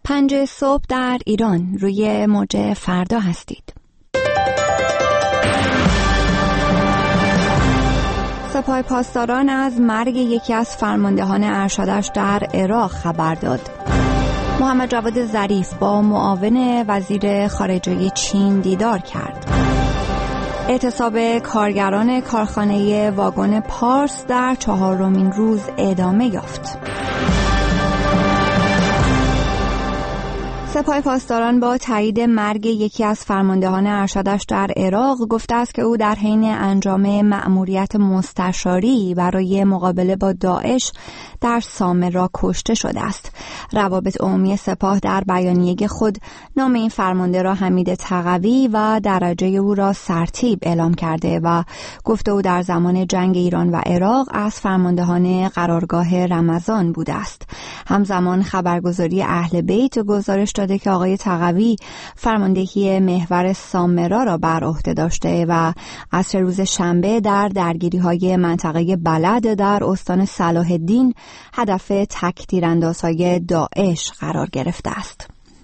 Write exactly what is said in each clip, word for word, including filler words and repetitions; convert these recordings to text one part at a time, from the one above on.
پنج صبح در ایران، روی موج فردا هستید. سپاه پاسداران از مرگ یکی از فرماندهان ارشدش در عراق خبر داد. محمد جواد ظریف با معاون وزیر خارجه چین دیدار کرد. اعتصاب کارگران کارخانه واگن پارس در چهارمین روز ادامه یافت. سپاه پاسداران با تایید مرگ یکی از فرماندهان ارشدش در عراق گفته است که او در حین انجام مأموریت مستشاری برای مقابله با داعش در سامرا کشته شده است. روابط عمومی سپاه در بیانیه خود نام این فرمانده را حمید تقوی و درجه او را سرتیپ اعلام کرده و گفته او در زمان جنگ ایران و عراق از فرماندهان قرارگاه رمضان بوده است. همزمان خبرگزاری اهل بیت گزارش داده که آقای تقوی فرماندهی محور سامرا را بر عهده داشته و عصر روز شنبه در درگیری‌های منطقه بلد در استان صلاح الدین هدف تک تیراندازهای داعش قرار گرفته است.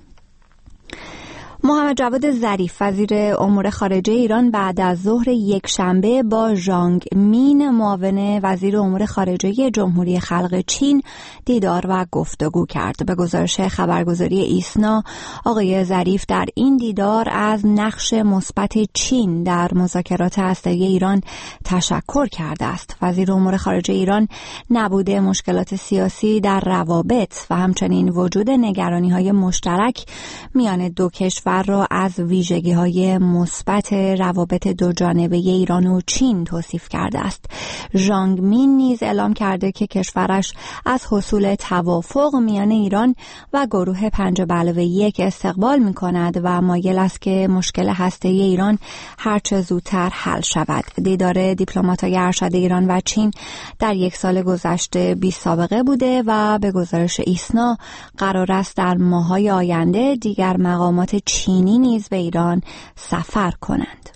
محمد جواد ظریف وزیر امور خارجه ایران بعد از ظهر یک شنبه با ژانگ مین معاون وزیر امور خارجه جمهوری خلق چین دیدار و گفتگو کرد. به گزارش خبرگزاری ایسنا، آقای ظریف در این دیدار از نقش مثبت چین در مذاکرات هسته‌ای ایران تشکر کرده است. وزیر امور خارجه ایران نبود مشکلات سیاسی در روابط و همچنین وجود نگرانی‌های مشترک میان دو کشور را از ویژگی‌های مثبت روابط دو جانبه ایران و چین توصیف کرده است. ژانگ مین نیز اعلام کرده که کشورش از حصول توافق میان ایران و گروه پنج به علاوه یک استقبال می‌کند و مایل است که مشکل هسته‌ای ایران هرچه زودتر حل شود. دیدار دیپلمات‌های ارشد ایران و چین در یک سال گذشته بی سابقه بوده و به گزارش ایسنا قرار است در ماه‌های آینده دیگر مقامات چینی نیز به ایران سفر کنند.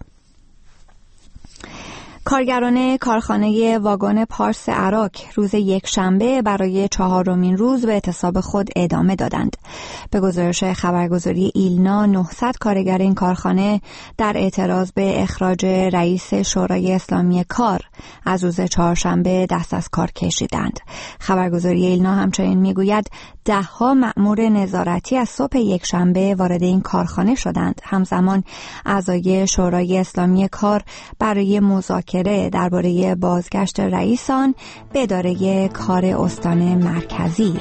کارگران کارخانه واگن پارس عراق روز یک شنبه برای چهارمین روز به اعتصاب خود ادامه دادند. به گزارش خبرگزاری ایلنا، نهصد کارگر این کارخانه در اعتراض به اخراج رئیس شورای اسلامی کار از روز چهارشنبه دست از کار کشیدند. خبرگزاری ایلنا همچنین میگوید ده‌ها مأمور نظارتی از صبح یک شنبه وارد این کارخانه شدند. همزمان اعضای شورای اسلامی کار برای مذاکره درباره بازگشت رئیس آن به اداره کار استان مرکزی